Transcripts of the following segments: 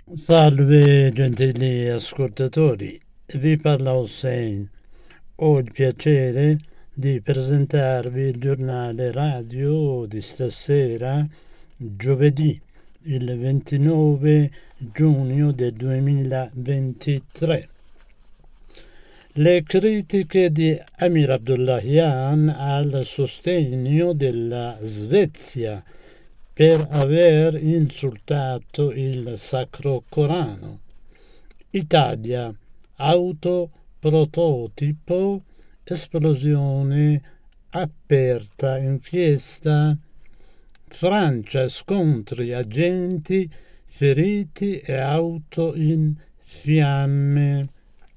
Salve gentili ascoltatori, vi parla Hossein. Ho il piacere di presentarvi il giornale radio di stasera, giovedì, il 29 giugno del 2023. Le critiche di Amir Abdullahian al sostegno della Svezia per aver insultato il Sacro Corano. Italia, auto prototipo, esplosione aperta, inchiesta. Francia, scontri, agenti feriti e auto in fiamme.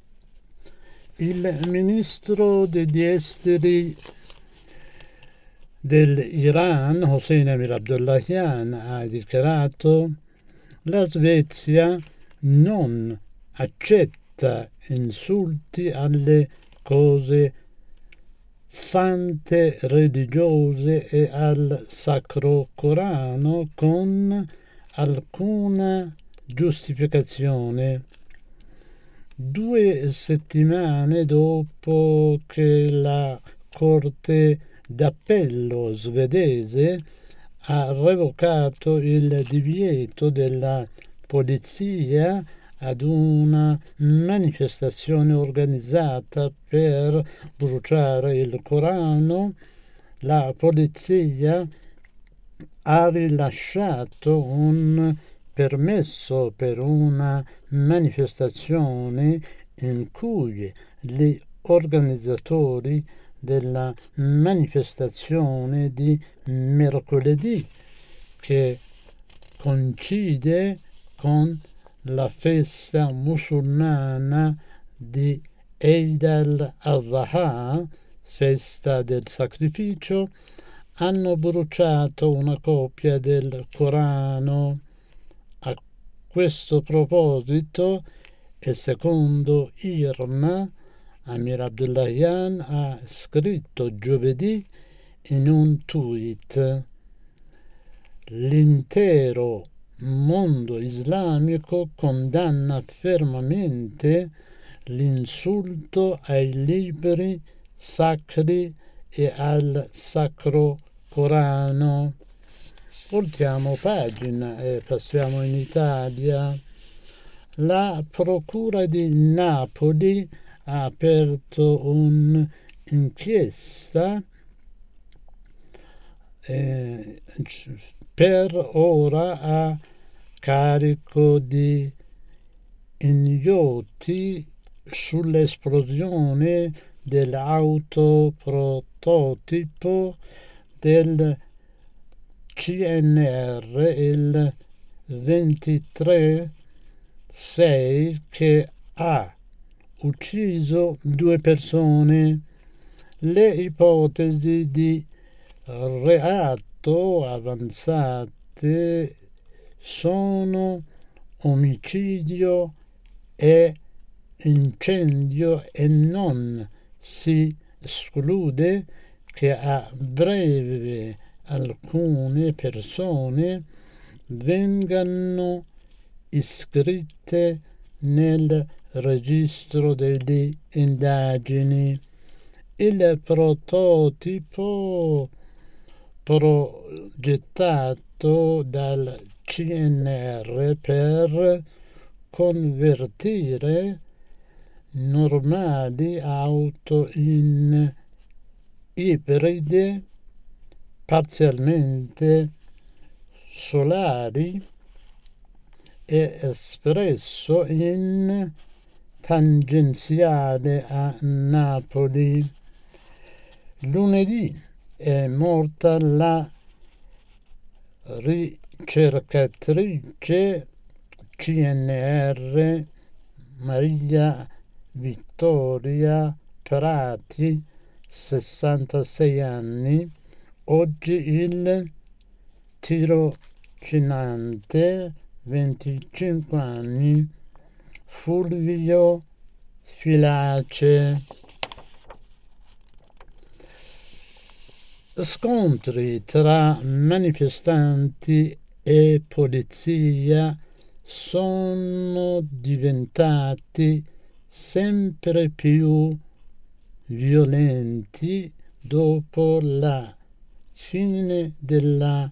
Il ministro degli esteri dell'Iran, Hossein Amir Abdullahian, ha dichiarato: la Svezia non accetta insulti alle cose sante religiose e al Sacro Corano con alcuna giustificazione. 2 settimane dopo che la Corte d'appello svedese ha revocato il divieto della polizia ad una manifestazione organizzata per bruciare il Corano, la polizia ha rilasciato un permesso per una manifestazione in cui gli organizzatori della manifestazione di mercoledì, che coincide con la festa musulmana di Eid al-Adha, festa del sacrificio, hanno bruciato una copia del Corano. A questo proposito, e secondo IRNA, Amir Abdullahian ha scritto giovedì in un tweet: l'intero mondo islamico condanna fermamente l'insulto ai libri sacri e al Sacro Corano. Voltiamo pagina e passiamo in Italia. La Procura di Napoli ha aperto un'inchiesta per ora a carico di ignoti sull'esplosione dell'auto prototipo del CNR il 23/6 che ha ucciso 2 persone. Le ipotesi di reato avanzate sono omicidio e incendio e non si esclude che a breve alcune persone vengano iscritte nel registro delle indagini. Il prototipo progettato dal CNR per convertire normali auto in ibride parzialmente solari è espresso in tangenziale a Napoli. Lunedì è morta la ricercatrice CNR Maria Vittoria Prati, 66 anni. Oggi il tirocinante, 25 anni, Fulvio Filace. Scontri tra manifestanti e polizia sono diventati sempre più violenti dopo la fine della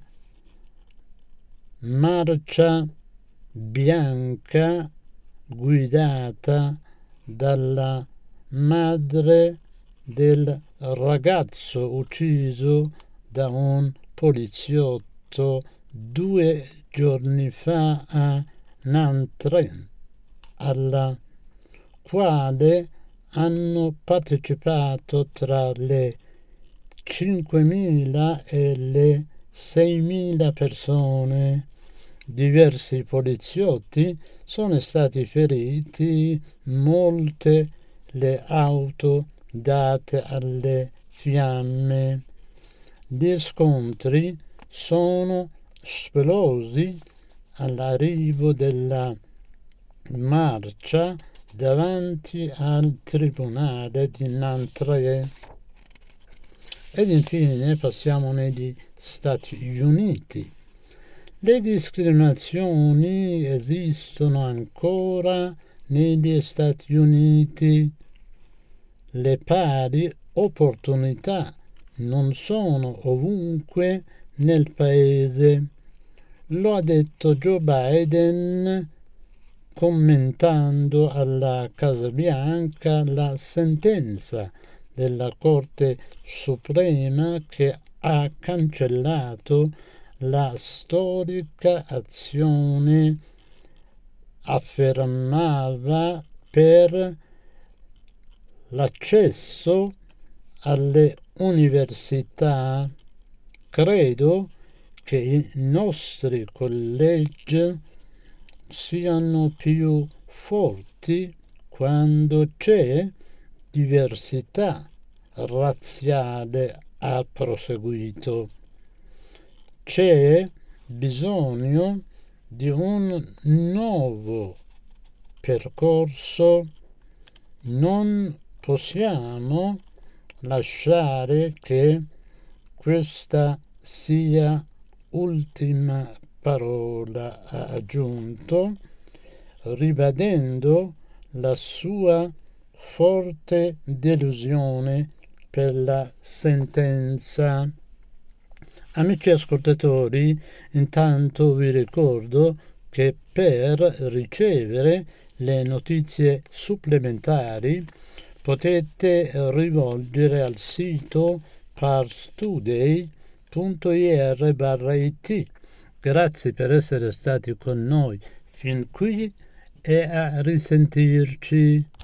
marcia bianca guidata dalla madre del ragazzo ucciso da un poliziotto 2 giorni fa a Nantes, alla quale hanno partecipato tra le 5.000 e le 6.000 persone. Diversi poliziotti sono stati feriti, molte le auto date alle fiamme. Gli scontri sono esplosi all'arrivo della marcia davanti al tribunale di Nantes. Ed infine passiamo negli Stati Uniti. Le discriminazioni esistono ancora negli Stati Uniti. Le pari opportunità non sono ovunque nel paese. Lo ha detto Joe Biden commentando alla Casa Bianca la sentenza della Corte Suprema che ha cancellato la storica azione affermava per l'accesso alle università. Credo che i nostri collegi siano più forti quando c'è diversità razziale, ha proseguito. C'è bisogno di un nuovo percorso. Non possiamo lasciare che questa sia ultima parola, ha aggiunto, ribadendo la sua forte delusione per la sentenza. Amici ascoltatori, intanto vi ricordo che per ricevere le notizie supplementari potete rivolgere al sito parstoday.ir/it. Grazie per essere stati con noi fin qui e a risentirci.